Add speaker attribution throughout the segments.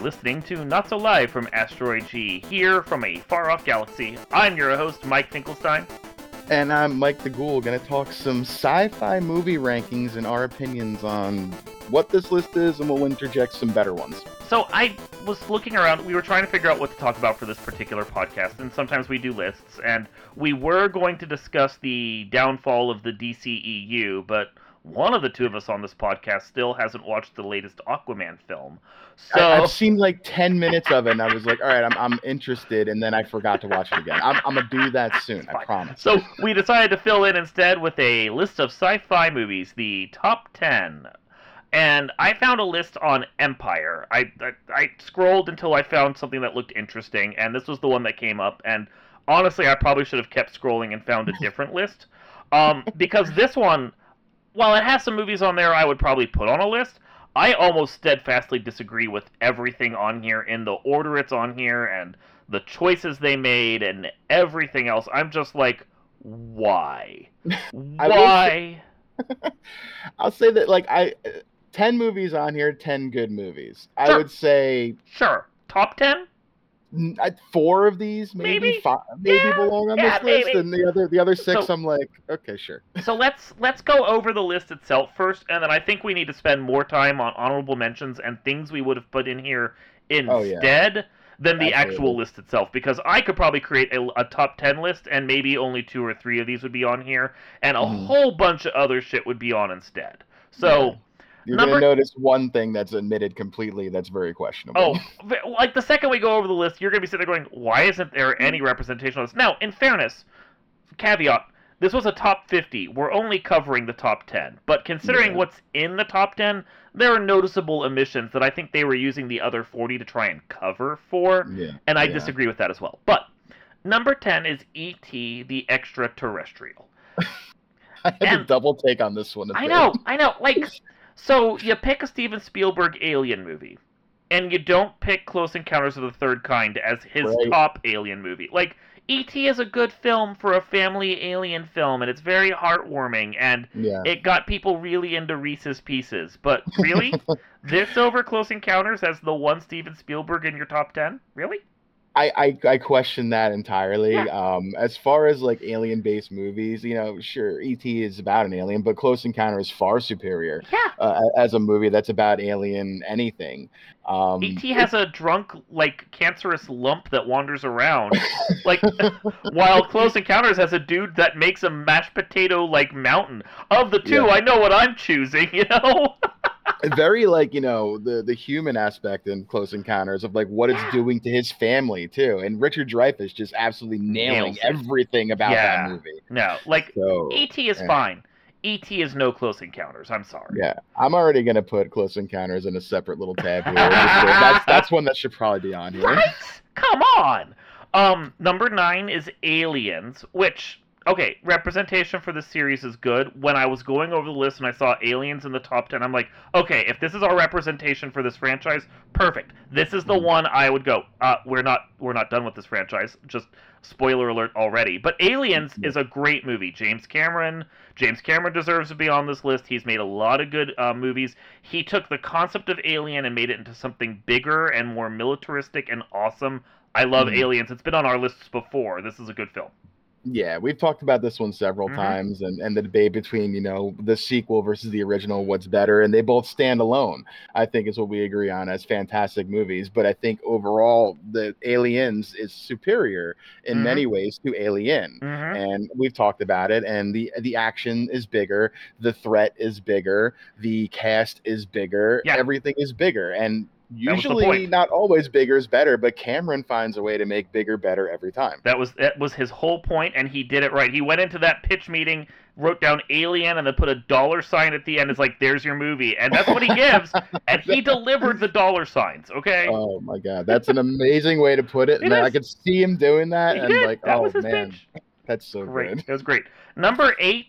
Speaker 1: listening to Not So Live from Asteroid G, here from a far-off galaxy. I'm your host, Mike Finkelstein.
Speaker 2: And I'm Mike the Ghoul, going to talk some sci-fi movie rankings and our opinions on what this list is, and we'll interject some better ones.
Speaker 1: So I was looking around, we were trying to figure out what to talk about for this particular podcast, and sometimes we do lists, and we were going to discuss the downfall of the DCEU, but one of the two of us on this podcast still hasn't watched the latest Aquaman film. So
Speaker 2: I've seen like 10 minutes of it, and I was like, all right, I'm interested, and then I forgot to watch it again. I'm going to do that soon, I promise.
Speaker 1: So we decided to fill in instead with a list of sci-fi movies, the top 10. And I found a list on Empire. I scrolled until I found something that looked interesting, and this was the one that came up. And honestly, I probably should have kept scrolling and found a different list. Because this one, while it has some movies on there I would probably put on a list, I almost steadfastly disagree with everything on here in the order it's on here and the choices they made and everything else. I'm just like, why? Why?
Speaker 2: I'll say that, 10 movies on here, 10 good movies. Sure. I would say...
Speaker 1: Sure. Top 10?
Speaker 2: 4 of these, maybe 5, belong on this list, and the other 6, I'm like, okay, sure.
Speaker 1: So let's go over the list itself first, and then I think we need to spend more time on honorable mentions and things we would have put in here instead than the actual list itself, because I could probably create a top 10 list, and maybe only 2 or 3 of these would be on here, and a whole bunch of other shit would be on instead. So... Yeah.
Speaker 2: You're going to notice one thing that's omitted completely that's very questionable.
Speaker 1: Oh, like the second we go over the list, you're going to be sitting there going, why isn't there any representation on this? Now, in fairness, caveat, this was a top 50. We're only covering the top 10. But considering what's in the top 10, there are noticeable omissions that I think they were using the other 40 to try and cover for. Yeah. And I disagree with that as well. But number 10 is E.T. the Extraterrestrial.
Speaker 2: I had a double take on this one.
Speaker 1: I know. Like... So, you pick a Steven Spielberg alien movie, and you don't pick Close Encounters of the Third Kind as his top alien movie. Like, E.T. is a good film for a family alien film, and it's very heartwarming, and it got people really into Reese's Pieces. But, really? This over Close Encounters as the one Steven Spielberg in your top 10? Really?
Speaker 2: I question that entirely.
Speaker 1: Yeah.
Speaker 2: As far as alien-based movies, sure, E.T. is about an alien, but Close Encounter is far superior.
Speaker 1: Yeah.
Speaker 2: As a movie that's about alien anything.
Speaker 1: E.T. has a drunk, cancerous lump that wanders around. While Close Encounters has a dude that makes a mashed potato mountain. Of the two, I know what I'm choosing,
Speaker 2: Very the human aspect in Close Encounters of what it's doing to his family too, and Richard Dreyfuss just absolutely nailing everything about that movie.
Speaker 1: No, E.T. is fine. E.T. is no Close Encounters. I'm sorry.
Speaker 2: Yeah, I'm already gonna put Close Encounters in a separate little tab here. That's one that should probably be on here.
Speaker 1: Right? Come on. Number 9 is Aliens, which. Okay, representation for this series is good. When I was going over the list and I saw Aliens in the top 10, I'm like, okay, if this is our representation for this franchise, perfect. This is the one I would go. We're not done with this franchise. Just spoiler alert already. But Aliens is a great movie. James Cameron deserves to be on this list. He's made a lot of good movies. He took the concept of Alien and made it into something bigger and more militaristic and awesome. I love Aliens. It's been on our lists before. This is a good film.
Speaker 2: Yeah, we've talked about this one several times, and the debate between, the sequel versus the original, what's better, and they both stand alone, I think is what we agree on as fantastic movies. But I think overall, the Aliens is superior in many ways to Alien. And we've talked about it, and the action is bigger, the threat is bigger, the cast is bigger, everything is bigger, and usually not always bigger is better, but Cameron finds a way to make bigger better every time.
Speaker 1: That was his whole point, and he did it right. He went into that pitch meeting, wrote down Alien, and then put a $sign at the end. It's like, there's your movie. And that's what he gives, and he delivered the $signs, okay?
Speaker 2: Oh, my God. That's an amazing way to put it. I could see him doing that,
Speaker 1: that was his pitch.
Speaker 2: That's so
Speaker 1: great.
Speaker 2: Good.
Speaker 1: It was great. Number 8,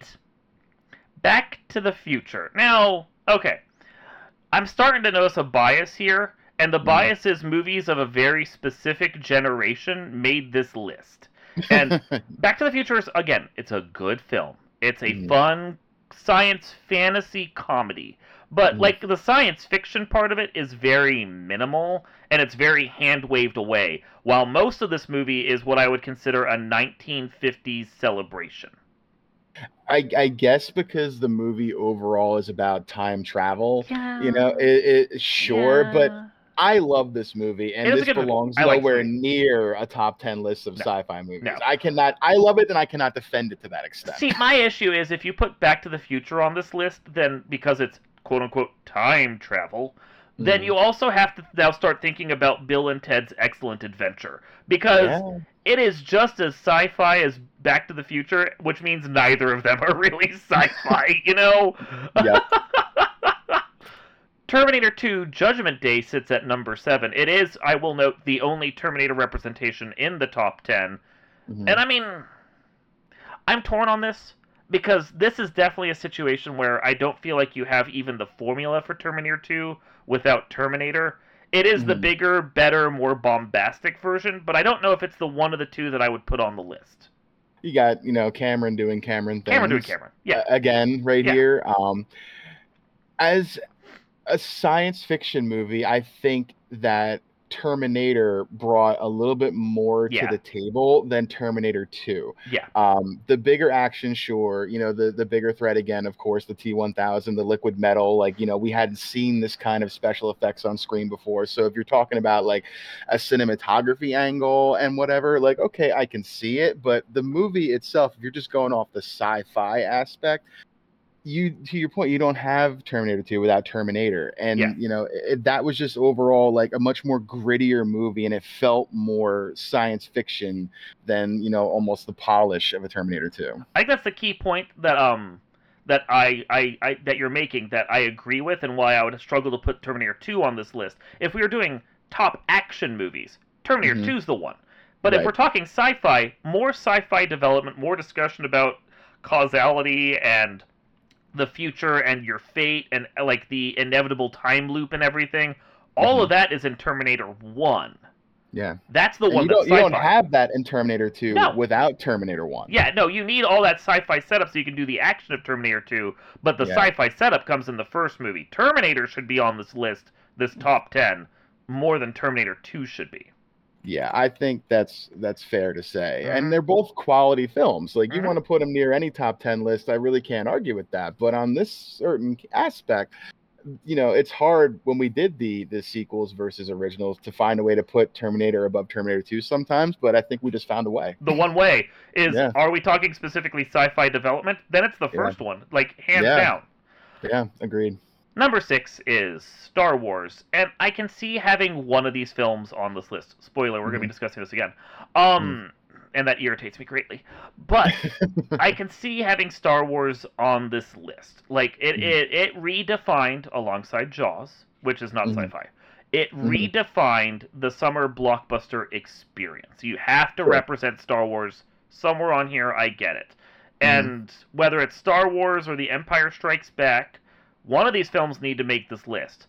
Speaker 1: Back to the Future. Now, okay. I'm starting to notice a bias here, and the bias is movies of a very specific generation made this list. And Back to the Future is, again, it's a good film. It's a fun science fantasy comedy. But
Speaker 2: Mhm.
Speaker 1: like the science fiction part of it is very minimal and it's very hand waved away, while most of this movie is what I would consider a 1950s celebration.
Speaker 2: I guess because the movie overall is about time travel,
Speaker 1: Yeah,
Speaker 2: sure, but
Speaker 1: yeah.
Speaker 2: I love this movie,
Speaker 1: It
Speaker 2: and
Speaker 1: is a
Speaker 2: this
Speaker 1: good movie.
Speaker 2: belongs
Speaker 1: I like this
Speaker 2: nowhere
Speaker 1: movie.
Speaker 2: near a top 10 list of
Speaker 1: No,
Speaker 2: sci-fi movies.
Speaker 1: no.
Speaker 2: I love it, and I cannot defend it to that extent.
Speaker 1: See, my issue is if you put Back to the Future on this list, then because it's quote unquote time travel, then
Speaker 2: Mhm.
Speaker 1: you also have to now start thinking about Bill and Ted's Excellent Adventure. Because
Speaker 2: Yeah.
Speaker 1: it is just as sci fi as Back to the Future, which means neither of them are really sci fi, you know?
Speaker 2: Yep.
Speaker 1: Terminator 2 Judgment Day sits at number 7. It is, I will note, the only Terminator representation in the top 10. And
Speaker 2: Mhm.
Speaker 1: I mean, I'm torn on this because this is definitely a situation where I don't feel like you have even the formula for Terminator 2 without Terminator. It is the
Speaker 2: Mhm.
Speaker 1: bigger, better, more bombastic version, but I don't know if it's the one of the two that I would put on the list.
Speaker 2: You got, Cameron doing Cameron
Speaker 1: Cameron doing
Speaker 2: things
Speaker 1: Cameron. Yeah.
Speaker 2: again right
Speaker 1: Yeah.
Speaker 2: here. As a science fiction movie, I think that Terminator brought a little bit more to
Speaker 1: Yeah.
Speaker 2: the table than Terminator 2.
Speaker 1: Yeah.
Speaker 2: The bigger action, sure, the bigger threat again, of course, the T-1000, the liquid metal, like, we hadn't seen this kind of special effects on screen before. So if you're talking about like a cinematography angle and whatever, like, okay, I can see it, but the movie itself, if you're just going off the sci-fi aspect, to your point, you don't have Terminator 2 without Terminator, and
Speaker 1: Yeah.
Speaker 2: that was just overall like a much more grittier movie, and it felt more science fiction than almost the polish of a Terminator 2.
Speaker 1: I think that's the key point that I that you're making that I agree with and why I would struggle to put Terminator 2 on this list. If we were doing top action movies, Terminator
Speaker 2: Hmm.
Speaker 1: 2 is the one. But if
Speaker 2: Right.
Speaker 1: we're talking sci-fi, more sci-fi development, more discussion about causality and the future and your fate and like the inevitable time loop and everything, all
Speaker 2: Hmm.
Speaker 1: of that is in Terminator 1.
Speaker 2: Yeah,
Speaker 1: That's the
Speaker 2: and
Speaker 1: one
Speaker 2: you
Speaker 1: that's
Speaker 2: don't
Speaker 1: sci-fi.
Speaker 2: have that in Terminator 2
Speaker 1: No.
Speaker 2: without Terminator 1.
Speaker 1: Yeah, no, you need all that sci-fi setup so you can do the action of Terminator 2, but the
Speaker 2: Yeah.
Speaker 1: sci-fi setup comes in the first movie. Terminator should be on this list, this top 10, more than Terminator 2 should be.
Speaker 2: Yeah, I think that's fair to say.
Speaker 1: Mhm.
Speaker 2: And they're both quality films. Like, you
Speaker 1: Mhm.
Speaker 2: want to put them near any top 10 list, I really can't argue with that. But on this certain aspect, it's hard when we did the sequels versus originals to find a way to put Terminator above Terminator 2 sometimes, but I think we just found a way.
Speaker 1: The one way is,
Speaker 2: Yeah.
Speaker 1: are we talking specifically sci-fi development? Then it's the
Speaker 2: Yeah.
Speaker 1: first one, like hands
Speaker 2: Yeah.
Speaker 1: down.
Speaker 2: Yeah, agreed.
Speaker 1: Number 6 is Star Wars, and I can see having one of these films on this list. Spoiler, we're going to be
Speaker 2: Mhm.
Speaker 1: discussing this again.
Speaker 2: Mhm.
Speaker 1: And that irritates me greatly. But I can see having Star Wars on this list. Like
Speaker 2: Mhm.
Speaker 1: it redefined alongside Jaws, which is not
Speaker 2: Mhm.
Speaker 1: sci-fi. It
Speaker 2: Mhm.
Speaker 1: redefined the summer blockbuster experience. You have to
Speaker 2: Sure.
Speaker 1: represent Star Wars somewhere on here. I get it.
Speaker 2: Mhm.
Speaker 1: And whether it's Star Wars or The Empire Strikes Back, one of these films need to make this list.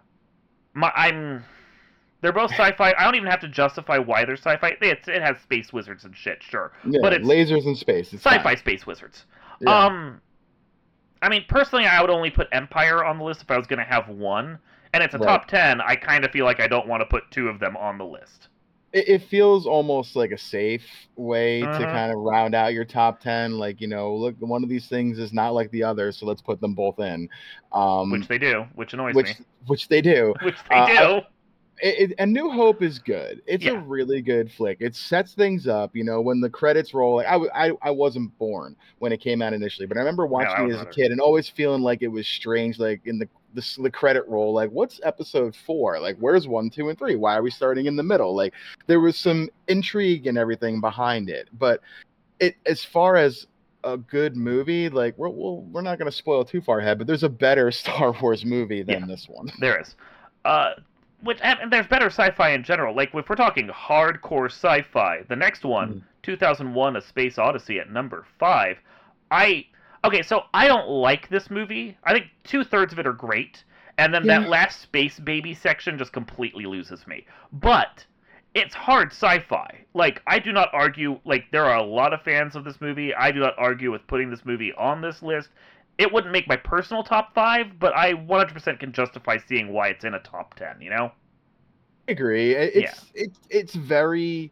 Speaker 1: They're both sci-fi. I don't even have to justify why they're sci-fi. It has space wizards and shit, sure,
Speaker 2: Yeah,
Speaker 1: but it's
Speaker 2: lasers in space. It's
Speaker 1: sci-fi
Speaker 2: fine.
Speaker 1: space wizards.
Speaker 2: Yeah.
Speaker 1: I mean, personally, I would only put Empire on the list if I was going to have one, and it's a
Speaker 2: Right.
Speaker 1: top 10. I kind of feel like I don't want to put two of them on the list.
Speaker 2: It feels almost like a safe way to
Speaker 1: Mhm.
Speaker 2: kind of round out your top 10. Like, look, one of these things is not like the other, so let's put them both in.
Speaker 1: Which they do, which annoys
Speaker 2: Which
Speaker 1: me.
Speaker 2: which they do.
Speaker 1: Which they do.
Speaker 2: And New Hope is good. It's a
Speaker 1: Yeah.
Speaker 2: really good flick. It sets things up. When the credits roll, like I wasn't born when it came out initially, but I remember
Speaker 1: I
Speaker 2: watching it
Speaker 1: wasn't
Speaker 2: as a
Speaker 1: either.
Speaker 2: kid and always feeling like it was strange, like in the credit roll, like what's episode 4? Like where's 1, 2, and 3? Why are we starting in the middle? Like there was some intrigue and everything behind it, but as far as a good movie, like we're not going to spoil too far ahead, but there's a better Star Wars movie than
Speaker 1: Yeah.
Speaker 2: this one.
Speaker 1: There is. And there's better sci-fi in general. Like, if we're talking hardcore sci-fi, the next one, 2001: A Space Odyssey at number 5. Okay, so I don't like this movie. I think 2/3 of it are great, and then
Speaker 2: Yeah.
Speaker 1: that last space baby section just completely loses me. But it's hard sci-fi. Like, I do not argue. Like, there are a lot of fans of this movie. I do not argue with putting this movie on this list. it wouldn't make my personal top 5, but I 100% can justify seeing why it's in a top 10, you know?
Speaker 2: I agree.
Speaker 1: Yeah.
Speaker 2: It's very,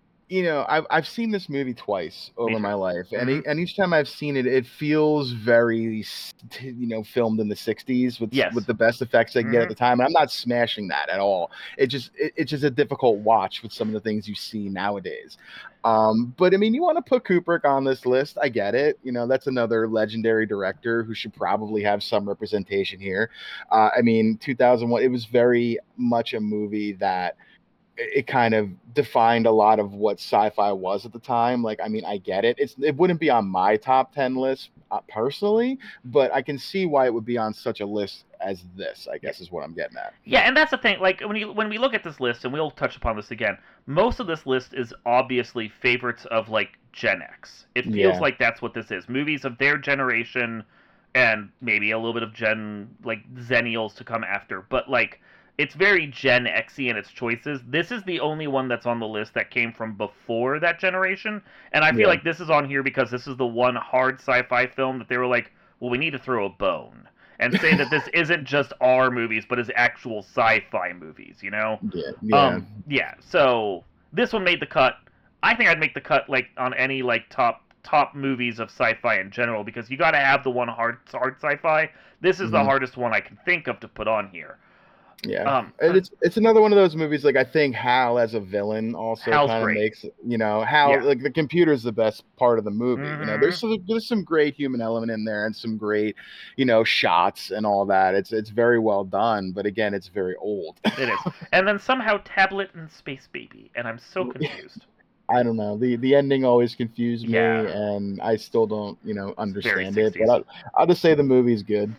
Speaker 2: I've seen this movie twice
Speaker 1: Me
Speaker 2: over
Speaker 1: too.
Speaker 2: my life, and
Speaker 1: Hmm.
Speaker 2: and each time I've seen it, it feels very, filmed in the '60s with
Speaker 1: Yes.
Speaker 2: the best effects they can get
Speaker 1: Hmm.
Speaker 2: at the time. And I'm not smashing that at all. It's just a difficult watch with some of the things you see nowadays. But I mean, you want to put Kubrick on this list? I get it. That's another legendary director who should probably have some representation here. I mean, 2001. It was very much a movie that it kind of defined a lot of what sci-fi was at the time. Like, I mean, I get it. It wouldn't be on my top 10 list personally, but I can see why it would be on such a list as this, I
Speaker 1: Yeah.
Speaker 2: guess is what I'm getting at.
Speaker 1: Yeah, and that's the thing. Like when we look at this list, and we'll touch upon this again, most of this list is obviously favorites of like Gen X. It feels
Speaker 2: Yeah.
Speaker 1: like that's what this is. Movies of their generation, and maybe a little bit of Zennials to come after. But like, it's very Gen Xy in its choices. This is the only one that's on the list that came from before that generation, and I feel
Speaker 2: Yeah.
Speaker 1: like this is on here because this is the one hard sci-fi film that they were like, well, we need to throw a bone and say that this isn't just our movies, but is actual sci-fi movies. You know?
Speaker 2: Yeah. Yeah.
Speaker 1: Yeah. So this one made the cut. I think I'd make the cut like on any like top movies of sci-fi in general because you got to have the one hard sci-fi. This is the
Speaker 2: Mhm.
Speaker 1: hardest one I can think of to put on here.
Speaker 2: Yeah, and it's another one of those movies. Like, I think Hal as a villain also
Speaker 1: Hal's
Speaker 2: kind of
Speaker 1: great.
Speaker 2: makes, Hal,
Speaker 1: Yeah.
Speaker 2: like, the computer's the best part of the movie.
Speaker 1: Mm-hmm.
Speaker 2: There's some great human element in there and some great, shots and all that. It's very well done, but again, it's very old.
Speaker 1: It is. And then somehow Tablet and Space Baby, and I'm so confused.
Speaker 2: I don't know. The ending always confused me,
Speaker 1: Yeah.
Speaker 2: and I still don't,
Speaker 1: It's very
Speaker 2: understand it. But
Speaker 1: 60s.
Speaker 2: I'll just say the movie's good.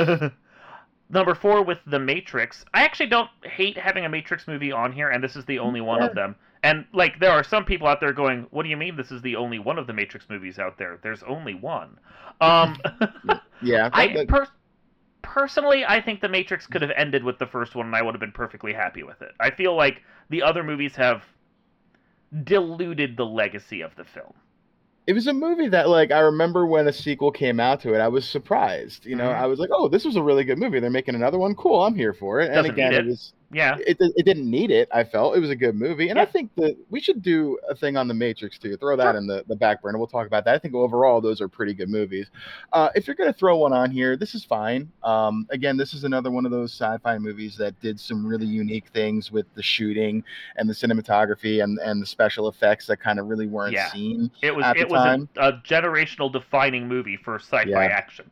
Speaker 1: Number 4 with The Matrix. I actually don't hate having a Matrix movie on here, and this is the only one
Speaker 2: Yeah,
Speaker 1: of them. And like, there are some people out there going, "What do you mean this is the only one of the Matrix movies out there? There's only one." Um,
Speaker 2: yeah.
Speaker 1: I personally, I think The Matrix could have ended with the first one, and I would have been perfectly happy with it. I feel like the other movies have diluted the legacy of the film.
Speaker 2: It was a movie that, like, I remember when a sequel came out to it, I was surprised.
Speaker 1: Hmm.
Speaker 2: I was like, "Oh, this was a really good movie. They're making another one. Cool, I'm here for it." And
Speaker 1: Doesn't need
Speaker 2: again,
Speaker 1: it. Yeah.
Speaker 2: it didn't need it. I felt it was a good movie, and I
Speaker 1: Yeah.
Speaker 2: think that we should do a thing on the Matrix too. Throw that
Speaker 1: Sure.
Speaker 2: in the back burner. We'll talk about that. I think overall those are pretty good movies. If you're gonna throw one on here, this is fine. Again, this is another one of those sci-fi movies that did some really unique things with the shooting and the cinematography and the special effects that kind of really weren't
Speaker 1: Yeah.
Speaker 2: seen
Speaker 1: It was
Speaker 2: at the
Speaker 1: it was
Speaker 2: time.
Speaker 1: a generational defining movie for sci-fi
Speaker 2: Yeah.
Speaker 1: action.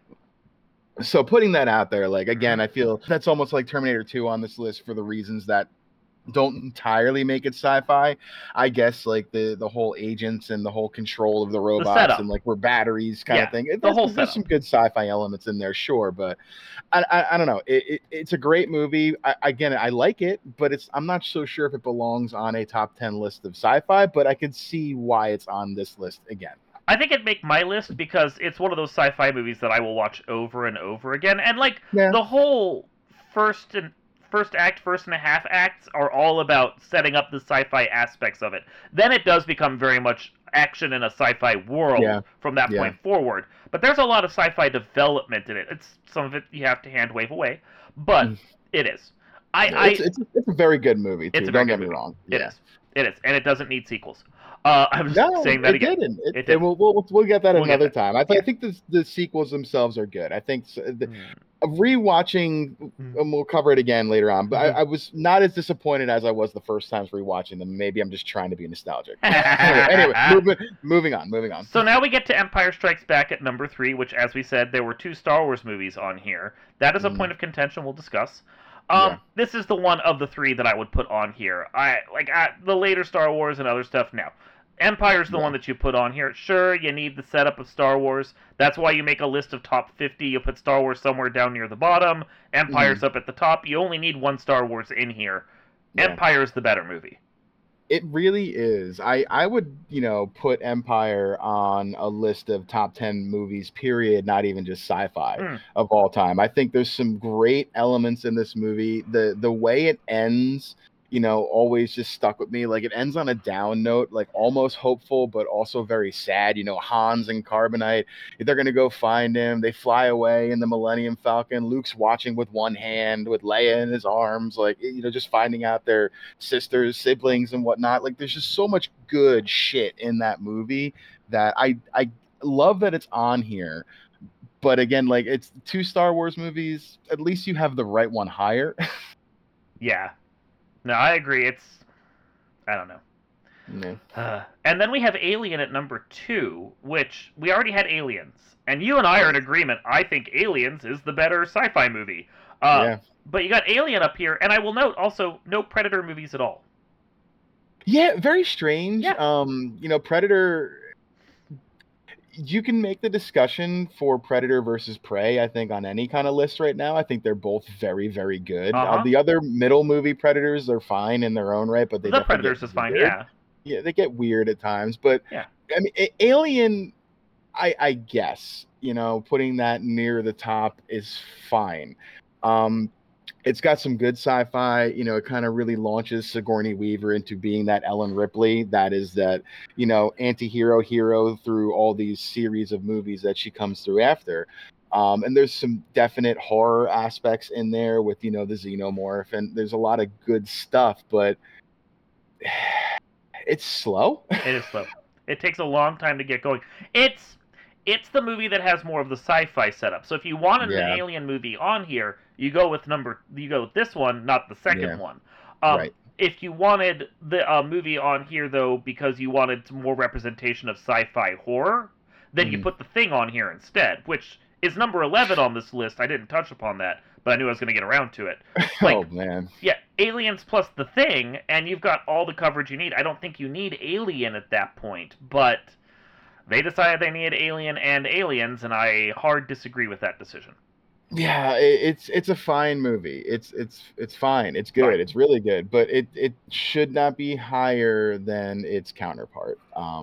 Speaker 2: So putting that out there, like, again,
Speaker 1: Hmm.
Speaker 2: I feel that's almost like Terminator 2 on this list for the reasons that don't entirely make it sci-fi. I guess, like, the whole agents and the whole control of the
Speaker 1: The
Speaker 2: robots and
Speaker 1: setup.
Speaker 2: like we're batteries kind of
Speaker 1: Yeah.
Speaker 2: thing.
Speaker 1: The whole
Speaker 2: There's some
Speaker 1: setup.
Speaker 2: good sci-fi elements in there, sure, but I don't know. It's a great movie. Again, I like it, but I'm not so sure if it belongs on a top 10 list of sci-fi. But I can see why it's on this list again.
Speaker 1: I think it'd make my list because it's one of those sci-fi movies that I will watch over and over again. And like
Speaker 2: Yeah,
Speaker 1: the whole first and first and a half acts are all about setting up the sci-fi aspects of it. Then it does become very much action in a sci-fi world
Speaker 2: yeah,
Speaker 1: from that
Speaker 2: yeah.
Speaker 1: point forward. But there's a lot of sci-fi development in it. It's some of it you have to hand wave away, but
Speaker 2: Mm.
Speaker 1: it is.
Speaker 2: Yeah,
Speaker 1: I
Speaker 2: it's a very good movie
Speaker 1: It's
Speaker 2: too.
Speaker 1: a very
Speaker 2: Don't
Speaker 1: good
Speaker 2: get me
Speaker 1: movie.
Speaker 2: wrong.
Speaker 1: It
Speaker 2: Yeah.
Speaker 1: is. It is, and it doesn't need sequels. I was
Speaker 2: No,
Speaker 1: saying that
Speaker 2: it
Speaker 1: again.
Speaker 2: didn't.
Speaker 1: It
Speaker 2: And
Speaker 1: didn't.
Speaker 2: we'll get that
Speaker 1: We'll get
Speaker 2: another
Speaker 1: that.
Speaker 2: time.
Speaker 1: Yeah.
Speaker 2: I think the sequels themselves are good. I think
Speaker 1: Mm.
Speaker 2: rewatching, and we'll cover it again later on. But
Speaker 1: Mhm.
Speaker 2: I was not as disappointed as I was the first times rewatching them. Maybe I'm just trying to be nostalgic. Anyway, moving on.
Speaker 1: So now we get to Empire Strikes Back at number 3, which, as we said, there were 2 Star Wars movies on here. That is a
Speaker 2: Mm,
Speaker 1: point of contention we'll discuss.
Speaker 2: yeah,
Speaker 1: This is the one of the 3 that I would put on here. The later Star Wars and other stuff. Now, Empire's the
Speaker 2: yeah.
Speaker 1: one that you put on here. Sure, you need the setup of Star Wars. That's why you make a list of top 50. You put Star Wars somewhere down near the bottom.
Speaker 2: Mhm,
Speaker 1: Empire's up at the top. You only need one Star Wars in here.
Speaker 2: yeah.
Speaker 1: Empire's the better movie.
Speaker 2: It really is. I would, put Empire on a list of top 10 movies, period, not even just sci-fi
Speaker 1: Mm,
Speaker 2: of all time. I think there's some great elements in this movie. The way it ends always just stuck with me. Like, it ends on a down note, like almost hopeful, but also very sad. Hans and Carbonite, they're going to go find him. They fly away in the Millennium Falcon. Luke's watching with one hand with Leia in his arms, like, just finding out their sisters, siblings, and whatnot. Like, there's just so much good shit in that movie that I love that it's on here. But again, like, it's 2 Star Wars movies. At least you have the right one higher.
Speaker 1: Yeah. No, I agree. I don't know.
Speaker 2: Yeah.
Speaker 1: And then we have Alien at number 2, which we already had Aliens. And you and I are in agreement. I think Aliens is the better sci-fi movie.
Speaker 2: Yeah.
Speaker 1: But you got Alien up here, and I will note also no Predator movies at all.
Speaker 2: Yeah, very strange.
Speaker 1: Yeah.
Speaker 2: Predator. You can make the discussion for Predator versus Prey, I think, on any kind of list right now. I think they're both very, very good. The other middle movie Predators are fine in their own right, but
Speaker 1: The Predators is fine, yeah.
Speaker 2: Yeah, they get weird at times. But,
Speaker 1: yeah.
Speaker 2: I mean, Alien, I guess, putting that near the top is fine. It's got some good sci-fi, it kind of really launches Sigourney Weaver into being that Ellen Ripley that is that, anti-hero hero through all these series of movies that she comes through after. And there's some definite horror aspects in there with, the xenomorph, and there's a lot of good stuff, but it's slow.
Speaker 1: It is slow. It takes a long time to get going. It's the movie that has more of the sci-fi setup. So if you wanted an Alien movie on here, you go with this one, not the second one.
Speaker 2: Right.
Speaker 1: If you wanted the movie on here, though, because you wanted more representation of sci-fi horror, then you put The Thing on here instead, which is number 11 on this list. I didn't touch upon that, but I knew I was going to get around to it.
Speaker 2: Oh, man.
Speaker 1: Yeah, Aliens plus The Thing, and you've got all the coverage you need. I don't think you need Alien at that point, but they decided they needed Alien and Aliens, and I hard disagree with that decision.
Speaker 2: Yeah, it's a fine movie. It's fine. It's good. Fine. It's really good, but it should not be higher than its counterpart.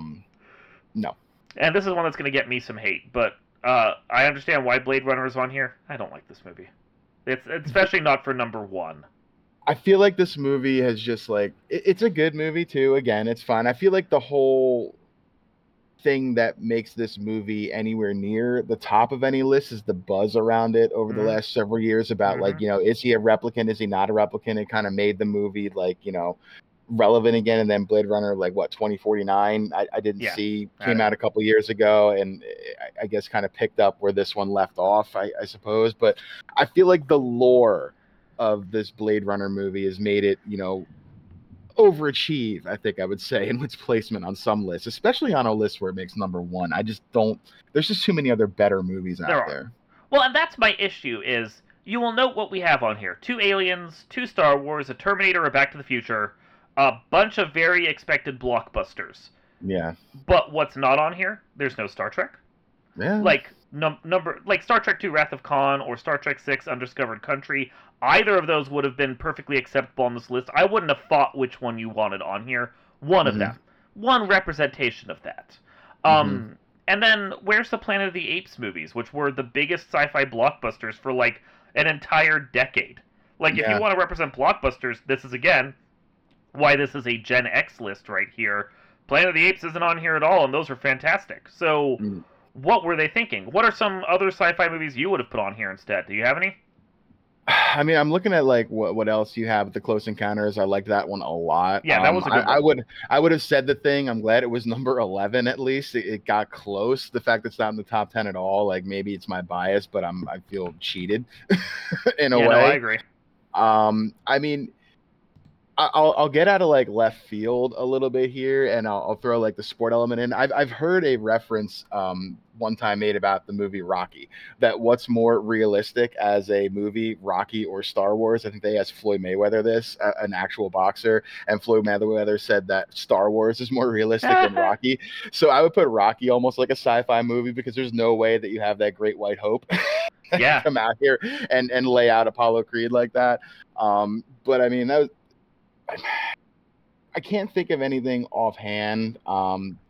Speaker 2: No.
Speaker 1: And this is one that's going to get me some hate, but I understand why Blade Runner is on here. I don't like this movie. It's especially not for number 1.
Speaker 2: I feel like this movie has just like it's a good movie too. Again, it's fine. I feel like the whole thing that makes this movie anywhere near the top of any list is the buzz around it over the last several years about like, is he a replicant? Is he not a replicant? It kind of made the movie like, relevant again. And then Blade Runner, like 2049, I didn't see, came out a couple years ago, and I guess kind of picked up where this one left off, I suppose. But I feel like the lore of this Blade Runner movie has made it, overachieve, I think I would say, in its placement on some lists, especially on a list where it makes number 1. I just don't. There's just too many other better movies out there.
Speaker 1: Well, and that's my issue. Is you will note what we have on here: 2 Aliens, 2 Star Wars, a Terminator, a Back to the Future, a bunch of very expected blockbusters.
Speaker 2: Yeah.
Speaker 1: But what's not on here? There's no Star Trek.
Speaker 2: Yeah.
Speaker 1: Like like Star Trek II: Wrath of Khan or Star Trek VI: Undiscovered Country. Either of those would have been perfectly acceptable on this list. I wouldn't have thought which one you wanted on here. One of them. One representation of that. And then where's the Planet of the Apes movies, which were the biggest sci-fi blockbusters for like an entire decade? Like, if you want to represent blockbusters, this is, again, why this is a Gen X list right here. Planet of the Apes isn't on here at all, and those are fantastic. So what were they thinking? What are some other sci-fi movies you would have put on here instead? Do you have any?
Speaker 2: I mean, I'm looking at like what else you have. The Close Encounters, I liked that one a lot.
Speaker 1: Yeah, that was a good one.
Speaker 2: I would have said The Thing. I'm glad it was number 11 at least. It got close. The fact that it's not in the top 10 at all, like maybe it's my bias, but I feel cheated in a way.
Speaker 1: No, I agree.
Speaker 2: I mean, I'll get out of like left field a little bit here, and I'll throw like the sport element in. I've heard a reference one time made about the movie Rocky, that what's more realistic as a movie, Rocky or Star Wars. I think they asked Floyd Mayweather this, an actual boxer, and Floyd Mayweather said that Star Wars is more realistic than Rocky. So I would put Rocky almost like a sci-fi movie, because there's no way that you have that great white hope come out here and lay out Apollo Creed like that. But I mean, I can't think of anything offhand.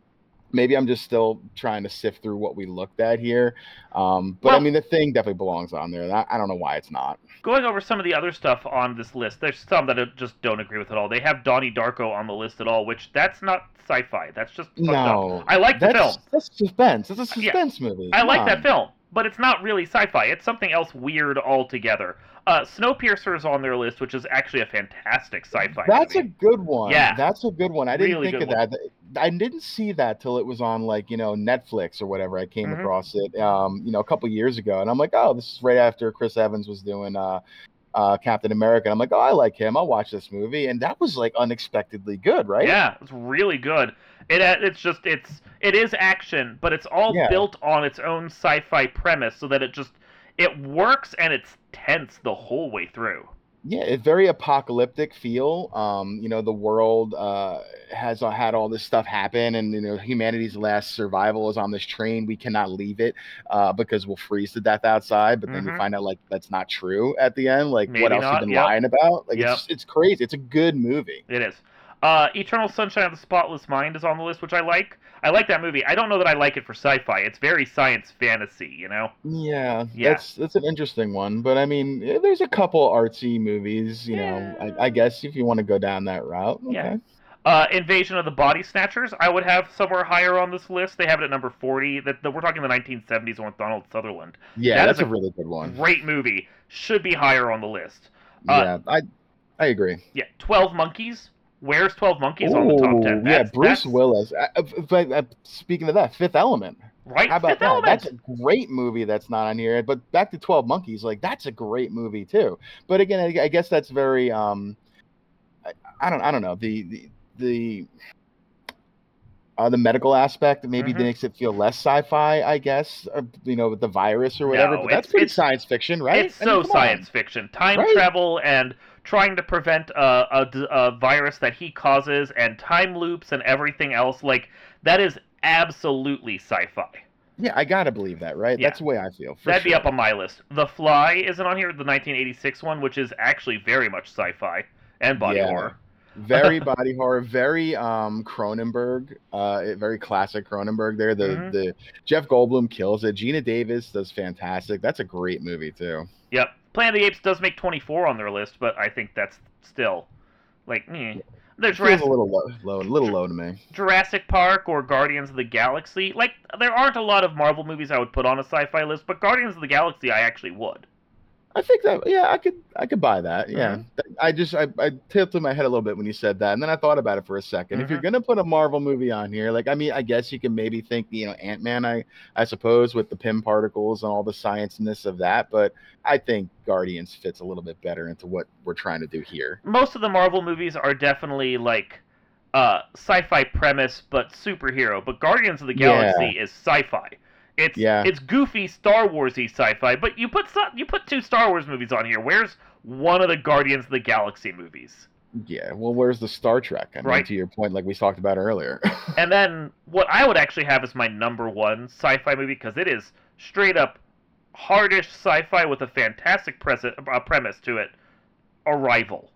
Speaker 2: maybe I'm just still trying to sift through what we looked at here. But I
Speaker 1: Well,
Speaker 2: mean, The Thing definitely belongs on there. I don't know why it's not.
Speaker 1: going over some of the other stuff on this list, there's some that I just don't agree with at all. They have Donnie Darko on the list at all, which that's not sci-fi. That's just fucked up.
Speaker 2: No,
Speaker 1: I like the film.
Speaker 2: that's suspense. It's a
Speaker 1: Yeah,
Speaker 2: suspense movie.
Speaker 1: I
Speaker 2: Come
Speaker 1: like that
Speaker 2: on.
Speaker 1: film, but it's not really sci-fi. It's something else weird altogether. Snowpiercer is on their list, which is actually a fantastic sci-fi
Speaker 2: That's a
Speaker 1: movie.
Speaker 2: good one.
Speaker 1: Yeah,
Speaker 2: That's a good one. I didn't
Speaker 1: really
Speaker 2: think
Speaker 1: good
Speaker 2: of
Speaker 1: one.
Speaker 2: that. I didn't see that till it was on like, Netflix or whatever. I came
Speaker 1: Hmm.
Speaker 2: across it, a couple years ago, and I'm like, oh, this is right after Chris Evans was doing Captain America. And I'm like, oh, I like him. I'll watch this movie, and that was like unexpectedly good, right?
Speaker 1: Yeah, it's really good. It is action, but it's all
Speaker 2: Yeah.
Speaker 1: built on its own sci-fi premise, so that it works and it's tense the whole way through.
Speaker 2: Yeah, it's very apocalyptic feel. The world has had all this stuff happen, and humanity's last survival is on this train. We cannot leave it because we'll freeze to death outside. But then we
Speaker 1: Hmm.
Speaker 2: find out like that's not true at the end. Like what
Speaker 1: Maybe
Speaker 2: else you've
Speaker 1: not.
Speaker 2: been
Speaker 1: Yep.
Speaker 2: lying about? Like
Speaker 1: Yep.
Speaker 2: it's crazy. It's a good movie.
Speaker 1: It is. Eternal Sunshine of the Spotless Mind is on the list, which I like. I like that movie. I don't know that I like it for sci-fi. It's very science fantasy.
Speaker 2: Yeah,
Speaker 1: Yeah.
Speaker 2: that's an interesting one. But I mean, there's a couple artsy movies. I
Speaker 1: Yeah.
Speaker 2: guess if you want to go down that route,
Speaker 1: Yeah.
Speaker 2: okay.
Speaker 1: Invasion of the Body Snatchers, I would have somewhere higher on this list. They have it at number 40. We're talking the 1970s one with Donald Sutherland.
Speaker 2: Yeah,
Speaker 1: That is
Speaker 2: that's a
Speaker 1: a
Speaker 2: really good one.
Speaker 1: great movie. Should be higher on the list. Uh,
Speaker 2: Yeah, I agree.
Speaker 1: yeah, 12 Monkeys. Where's 12 Monkeys on the top 10?
Speaker 2: Oh, yeah, Bruce
Speaker 1: That's
Speaker 2: Willis. But speaking of that, Fifth Element.
Speaker 1: right.
Speaker 2: How about
Speaker 1: Fifth
Speaker 2: that? That's
Speaker 1: Element.
Speaker 2: a great movie that's not on here. But back to 12 Monkeys, like that's a great movie too. But again, I guess that's very I don't know. The medical aspect maybe
Speaker 1: Hmm.
Speaker 2: makes it feel less sci-fi, I guess, with the virus or whatever.
Speaker 1: No,
Speaker 2: But that's pretty science fiction, right?
Speaker 1: it's
Speaker 2: I mean,
Speaker 1: so
Speaker 2: come on,
Speaker 1: science fiction. Time
Speaker 2: right?
Speaker 1: travel and trying to prevent a virus that he causes, and time loops and everything else. Like that is absolutely sci-fi.
Speaker 2: Yeah, I gotta believe that, right?
Speaker 1: Yeah.
Speaker 2: That's the way I feel. For
Speaker 1: That'd be
Speaker 2: sure.
Speaker 1: up on my list. The Fly isn't on here, the 1986 one, which is actually very much sci-fi and body
Speaker 2: Yeah.
Speaker 1: horror.
Speaker 2: Very body horror, very Cronenberg, very classic Cronenberg there. The
Speaker 1: Mhm.
Speaker 2: the Jeff Goldblum kills it. Gina Davis does fantastic. That's a great movie too.
Speaker 1: Yep. Planet of the Apes does make 24 on their list, but I think that's still like, There's
Speaker 2: It feels a little low to me.
Speaker 1: Jurassic Park or Guardians of the Galaxy. Like, there aren't a lot of Marvel movies I would put on a sci-fi list, but Guardians of the Galaxy I actually would.
Speaker 2: I think that yeah, I could buy that. Yeah.
Speaker 1: Mhm.
Speaker 2: I tilted my head a little bit when you said that, and then I thought about it for a 2nd. If you're
Speaker 1: Mhm.
Speaker 2: gonna put a Marvel movie on here, like I mean, I guess you can maybe think Ant-Man, I suppose, with the Pym particles and all the science-ness of that, but I think Guardians fits a little bit better into what we're trying to do here.
Speaker 1: Most of the Marvel movies are definitely like sci-fi premise but superhero, but Guardians of the
Speaker 2: Yeah.
Speaker 1: Galaxy is sci-fi.
Speaker 2: Yeah.
Speaker 1: It's goofy Star Warsy sci-fi, but you put two Star Wars movies on here. Where's one of the Guardians of the Galaxy movies?
Speaker 2: Yeah. Well, where's the Star Trek? I mean,
Speaker 1: Right.
Speaker 2: to your point, like we talked about earlier.
Speaker 1: And then what I would actually have as my number one sci-fi movie, because it is straight up hardish sci-fi with a fantastic premise to it. Arrival.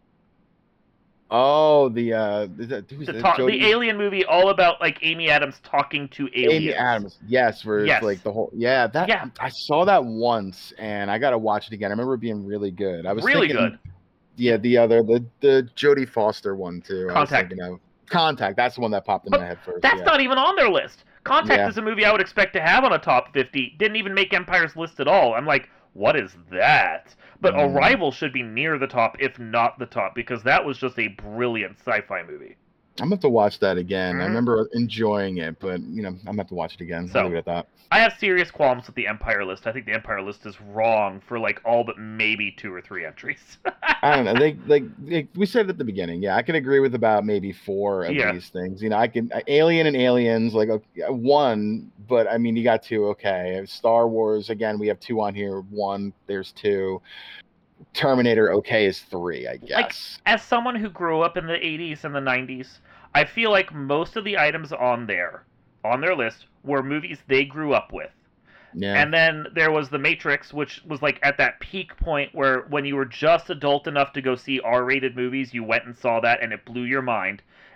Speaker 2: Oh, who's
Speaker 1: The,
Speaker 2: that?
Speaker 1: talk,
Speaker 2: Jodie?
Speaker 1: the alien movie all about like Amy Adams talking to aliens.
Speaker 2: Amy Adams, yes, where
Speaker 1: Yes.
Speaker 2: it's like the whole that
Speaker 1: Yeah.
Speaker 2: I saw that once and I gotta watch it again. I remember it being really good. I was
Speaker 1: Really
Speaker 2: thinking,
Speaker 1: good.
Speaker 2: yeah, the Jodie Foster one too. I was
Speaker 1: Contact.
Speaker 2: thinking of Contact. That's the one that popped in
Speaker 1: But
Speaker 2: my head first.
Speaker 1: That's
Speaker 2: yeah.
Speaker 1: not even on their list. Contact
Speaker 2: Yeah.
Speaker 1: is a movie I would expect to have on a top 50. Didn't even make Empire's list at all. I'm like, what is that? But
Speaker 2: Mm.
Speaker 1: Arrival should be near the top, if not the top, because that was just a brilliant sci-fi movie.
Speaker 2: I'm gonna have to watch that again. I
Speaker 1: Mhm.
Speaker 2: remember enjoying it, but I'm gonna have to watch it again.
Speaker 1: So-
Speaker 2: I'll leave it at that.
Speaker 1: I have serious qualms with the Empire list. I think the Empire list is wrong for like all but maybe 2 or 3 entries.
Speaker 2: I don't know. We said it at the beginning. Yeah, I can agree with about maybe 4 of
Speaker 1: Yeah.
Speaker 2: these things. I can Alien and Aliens like okay, 1, but I mean you got 2. Okay, Star Wars again. We have 2 on here. 1, there's 2. Terminator okay is 3, I guess.
Speaker 1: As someone who grew up in the 80s and the 90s, I feel like most of the items on their list were movies they grew up with.
Speaker 2: Yeah.
Speaker 1: And then there was The Matrix, which was like at that peak point where when you were just adult enough to go see R-rated movies, you went and saw that and it blew your mind.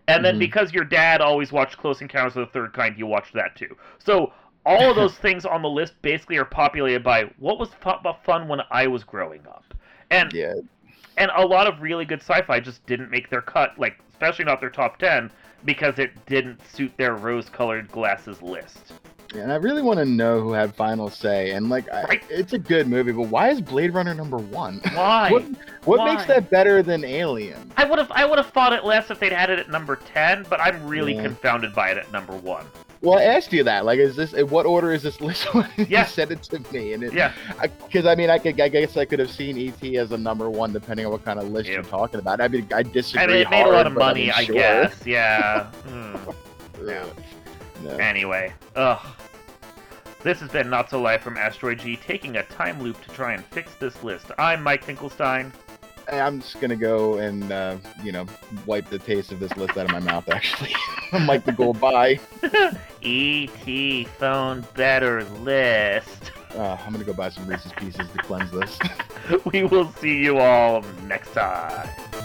Speaker 1: And then
Speaker 2: Mhm.
Speaker 1: because your dad always watched Close Encounters of the Third Kind, you watched that too. So all of those things on the list basically are populated by what was fun when I was growing up. And
Speaker 2: Yeah.
Speaker 1: and a lot of really good sci-fi just didn't make their cut, like especially not their top 10, because it didn't suit their rose-colored glasses list.
Speaker 2: And I really want to know who had final say. And like,
Speaker 1: Right.
Speaker 2: it's a good movie, but why is Blade Runner number 1?
Speaker 1: Why?
Speaker 2: What
Speaker 1: Why?
Speaker 2: makes that better than Alien?
Speaker 1: I would have thought it less if they'd had it at number 10, but I'm really
Speaker 2: Yeah.
Speaker 1: confounded by it at number 1.
Speaker 2: Well, I asked you that. Like, is this in what order is this list? When
Speaker 1: Yeah.
Speaker 2: you sent it to me, and
Speaker 1: Yeah.
Speaker 2: because I guess I could have seen ET as a number 1 depending on what kind of list
Speaker 1: Yep.
Speaker 2: you're talking about. I mean, I disagree.
Speaker 1: I mean, it made a lot of
Speaker 2: hard, but I
Speaker 1: money,
Speaker 2: mean,
Speaker 1: I
Speaker 2: sure.
Speaker 1: guess. Yeah. Yeah.
Speaker 2: No.
Speaker 1: Anyway, ugh. This has been Not So Live from Asteroid G, taking a time loop to try and fix this list. I'm Mike Finkelstein.
Speaker 2: I'm just gonna go and wipe the taste of this list out of my mouth. Actually, I'm like the go bye.
Speaker 1: E.T. phone better list.
Speaker 2: I'm gonna go buy some Reese's Pieces to cleanse this.
Speaker 1: We will see you all next time.